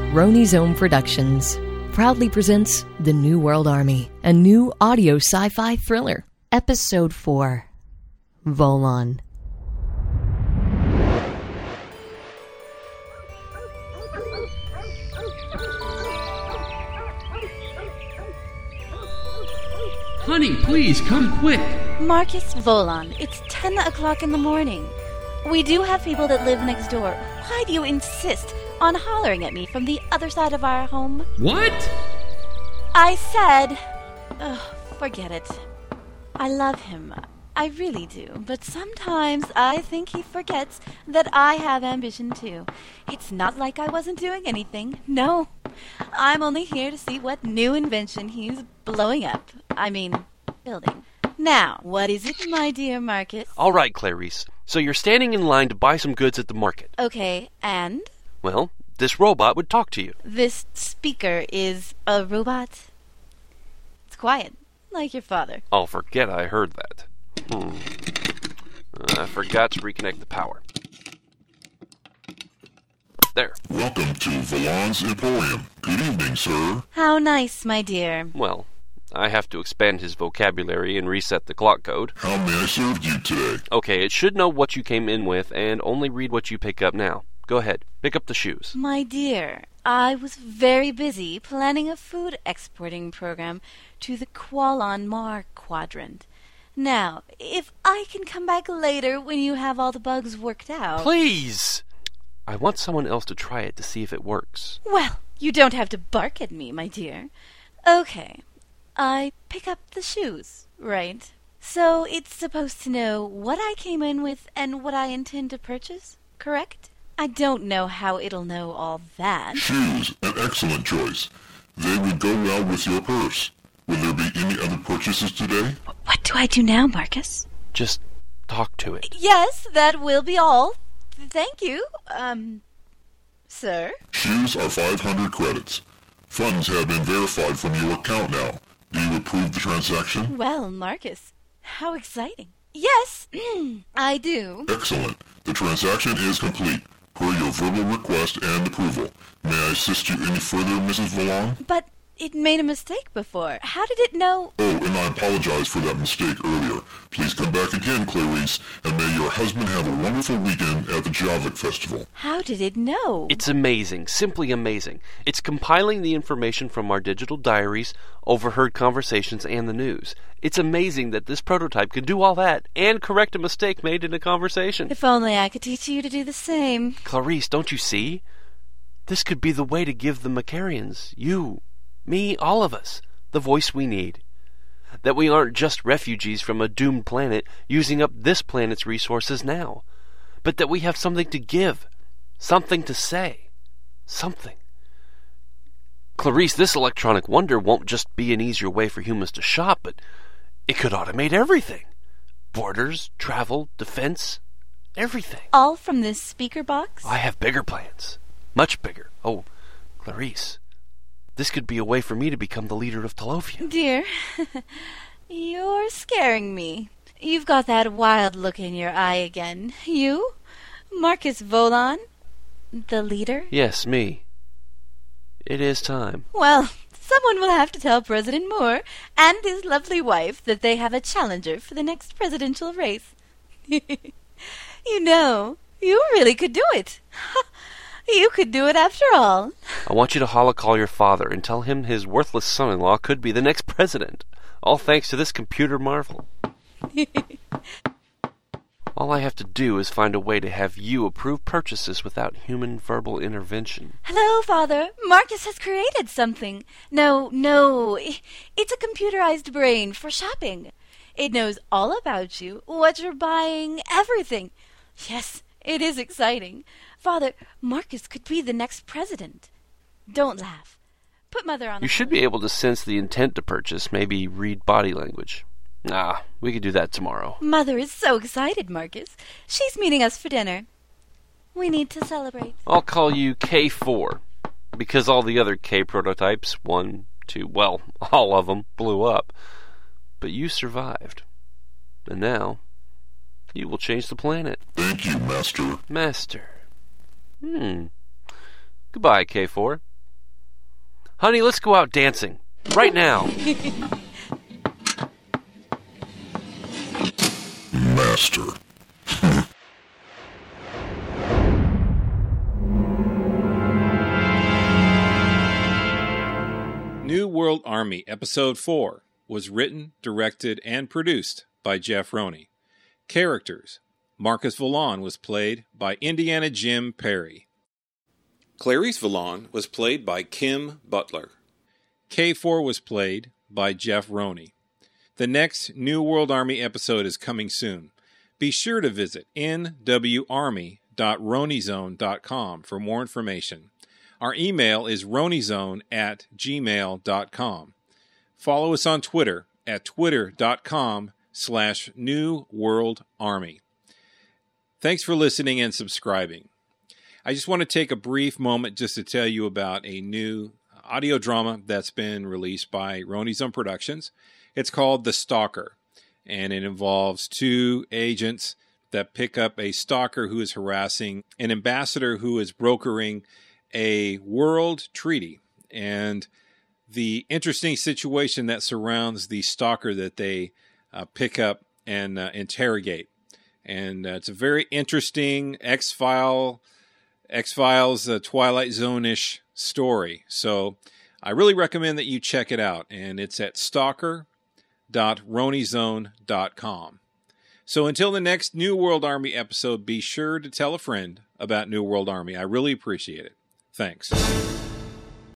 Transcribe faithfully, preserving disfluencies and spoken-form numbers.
Roni's Own Productions proudly presents The New World Army, a new audio sci-fi thriller. Episode four, Volon. Honey, please, come quick. Marcus Volon, it's ten o'clock in the morning. We do have people that live next door. Why do you insist on hollering at me from the other side of our home? What? I said... Oh, forget it. I love him. I really do. But sometimes I think he forgets that I have ambition too. It's not like I wasn't doing anything. No. I'm only here to see what new invention he's blowing up. I mean, building. Now, what is it, my dear Marcus? All right, Clarice. So you're standing in line to buy some goods at the market. Okay, and? Well, this robot would talk to you. This speaker is a robot? It's quiet, like your father. I'll forget I heard that. Hmm. I forgot to reconnect the power. There. Welcome to Volon's Emporium. Good evening, sir. How nice, my dear. Well, I have to expand his vocabulary and reset the clock code. How may I serve you today? Okay, it should know what you came in with and only read what you pick up now. Go ahead, pick up the shoes. My dear, I was very busy planning a food exporting program to the Kuala Mar quadrant. Now, if I can come back later when you have all the bugs worked out... Please! I want someone else to try it to see if it works. Well, you don't have to bark at me, my dear. Okay, I pick up the shoes, right? So it's supposed to know what I came in with and what I intend to purchase, correct? I don't know how it'll know all that. Shoes, an excellent choice. They would go well with your purse. Will there be any other purchases today? What do I do now, Marcus? Just talk to it. Yes, that will be all. Thank you. Um, sir? Shoes are five hundred credits. Funds have been verified from your account now. Do you approve the transaction? Well, Marcus, how exciting. Yes, I do. Excellent. The transaction is complete, per your verbal request and approval. May I assist you any further, Missus Volon? But it made a mistake before. How did it know? Oh, and I apologize for that mistake earlier. Please come back again, Clarice, and may your husband have a wonderful weekend at the Javik Festival. How did it know? It's amazing, simply amazing. It's compiling the information from our digital diaries, overheard conversations, and the news. It's amazing that this prototype can do all that and correct a mistake made in a conversation. If only I could teach you to do the same. Clarice, don't you see? This could be the way to give the Macarians, you, me, all of us, the voice we need. That we aren't just refugees from a doomed planet using up this planet's resources now, but that we have something to give, something to say, something. Clarice, this electronic wonder won't just be an easier way for humans to shop, but it could automate everything. Borders, travel, defense, everything. All from this speaker box? I have bigger plans. Much bigger. Oh, Clarice, this could be a way for me to become the leader of Talovia. Dear, you're scaring me. You've got that wild look in your eye again. You? Marcus Volon? The leader? Yes, me. It is time. Well, someone will have to tell President Moore and his lovely wife that they have a challenger for the next presidential race. You know, you really could do it. You could do it after all. I want you to holocall your father and tell him his worthless son-in-law could be the next president. All thanks to this computer marvel. All I have to do is find a way to have you approve purchases without human verbal intervention. Hello, Father. Marcus has created something. No, no. It's a computerized brain for shopping. It knows all about you, what you're buying, everything. Yes, it is exciting. Father, Marcus could be the next president. Don't laugh. Put Mother on the You should phone. be able to sense the intent to purchase, maybe read body language. Ah, we could do that tomorrow. Mother is so excited, Marcus. She's meeting us for dinner. We need to celebrate. I'll call you K four, because all the other K prototypes, one, two, well, all of them, blew up. But you survived. And now, you will change the planet. Thank you, Master. Master. Hmm. Goodbye, K four. Honey, let's go out dancing. Right now. Master. New World Army Episode four was written, directed, and produced by Jeff Roney. Characters: Marcus Vallon was played by Indiana Jim Perry. Clarice Vallon was played by Kim Butler. K four was played by Jeff Roney. The next New World Army episode is coming soon. Be sure to visit n w army dot roneyzone dot com for more information. Our email is roneyzone at gmail dot com. Follow us on Twitter at twitter.com slash New World Army. Thanks for listening and subscribing. I just want to take a brief moment just to tell you about a new audio drama that's been released by Roney Zone Productions. It's called The Stalker, and it involves two agents that pick up a stalker who is harassing an ambassador who is brokering a world treaty, and the interesting situation that surrounds the stalker that they uh, pick up and uh, interrogate. And uh, it's a very interesting X-File, X-Files, uh, Twilight Zone-ish story. So I really recommend that you check it out, and it's at stalker dot roneyzone dot com. So until the next New World Army episode, be sure to tell a friend about New World Army. I really appreciate it. Thanks.